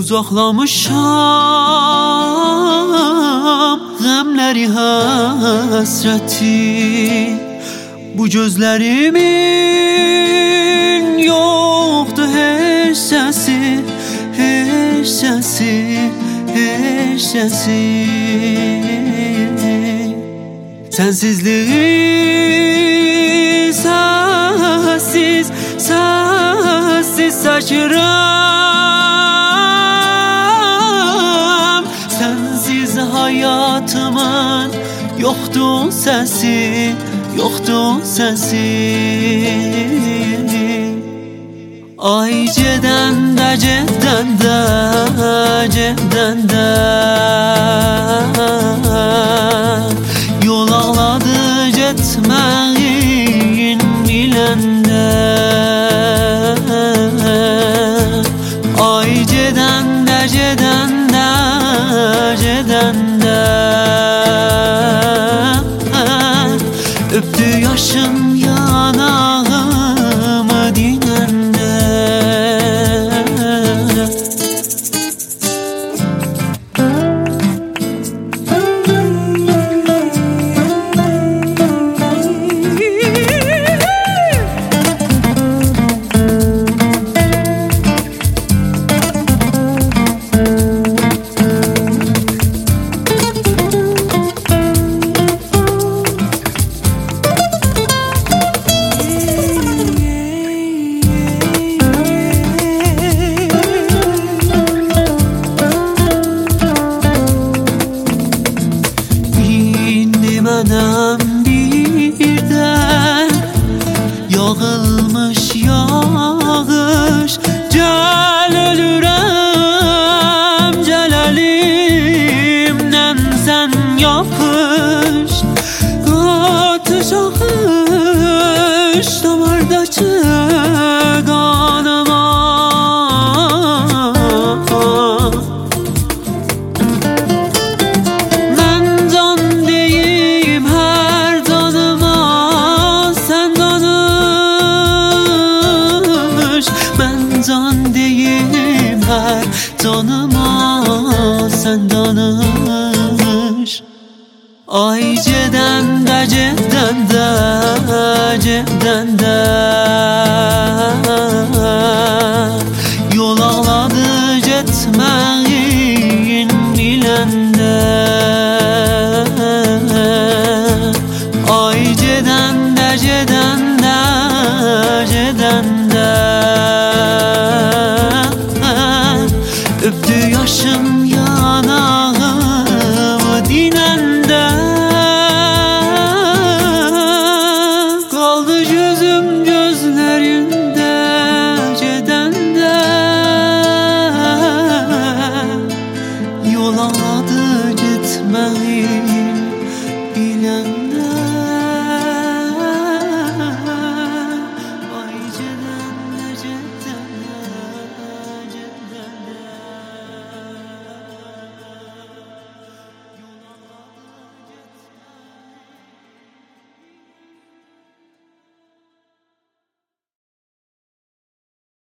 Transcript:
Kucaklamışam Qəmləri həsrəti Bu gözlərimin Yoxdur heç səsi Heç səsi Heç səsi Sensizliği sessiz Sessiz saçıram Sensiz hayatımın Yoktu sesi Yoktu sesi Ay ceden de ceden de Ceden de Yol ağladı getməyin biləndə Ay gedəndə, gedəndə, gedəndə Öpdü yaşım yanağımı dinəndə Mənəm birdən yağılmış yağış Gəl ölürəm cələlimdən sən yapış Atış axış damardakı qanıma Can deyim her canıma sen danış Ay ceden de ceden de ceden de Yol ağladı getməyin biləndə Ay ceden de ceden de ceden de